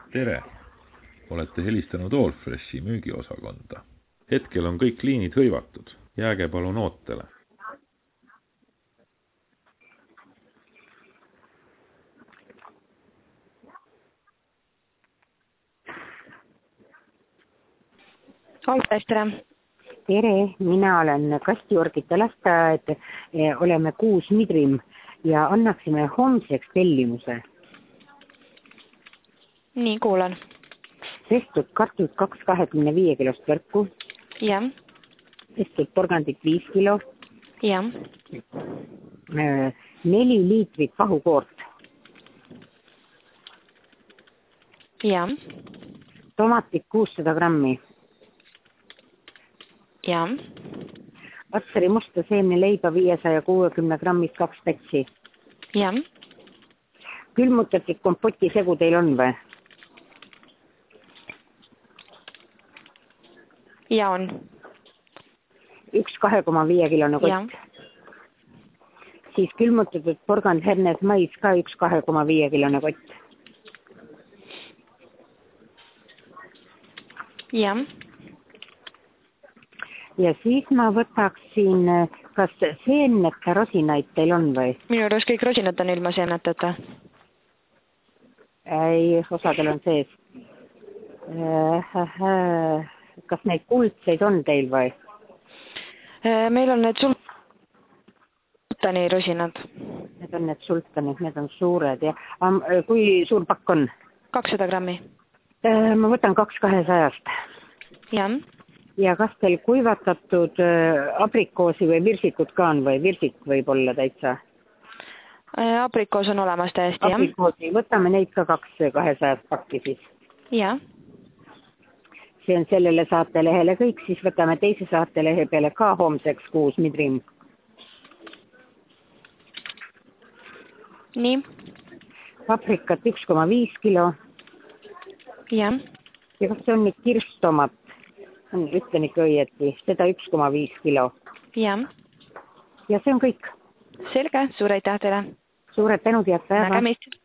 Tere! Olete helistanud Allfreshi müügiosakonda. Hetkel on kõik liinid hõivatud. Jääge palun ootele. Allfresh, tere! Tere, mina olen Kastjorgite lasteaed, oleme 6 Midrim ja annaksime homseks tellimuse. Nii, kuulan. Tehtud kartud 225 kilost võrku. Jah. Tehtud porgandit 5 kilo. Jah. 4 liitrit pahukoort. Jah. Tomatit 600 grammi. Jah. Vatsari musta seemne leiba 560 grammist 2 pätsi. Jah. Külmutatud kompoti segu teil on või? Ja on. 1 2,5 kilone kott. Ja. Siis külmutatud porgand hernes mais ka 1 2,5 kilone kott. Ja. Ja siis ma võtaksin, kas seemnete rosinaid teil on või? Minu juures kõik rosinad on ilma seemneteta. Ei, osadel on sees. Kas neid kuldseid on teil või? Meil on need sultani rosinad. Need on need sultanid, need on suured. Ja kui suur pakk on? 200 grammi. Ma võtan 2 200-st. Jah. Ja kas teil kuivatatud abrikoosi või virsikut ka on või? Virsik võib olla täitsa. Abrikoos on olemas täiesti, jah. Abrikoosi, võtame neid ka 2 200 pakki siis. Jah. See on sellele saatelehele kõik, siis võtame teise saatelehe peale ka homseks 6 Midrim. Nii. Paprikat 1,5 kilo. Jah. Ja kas see on nüüd kirstomat? Ütlen ikka õieti, seda 1,5 kilo. Jah. Ja see on kõik. Selge, suur aitäh teile. Suured tänud ja päeva. Nägemist.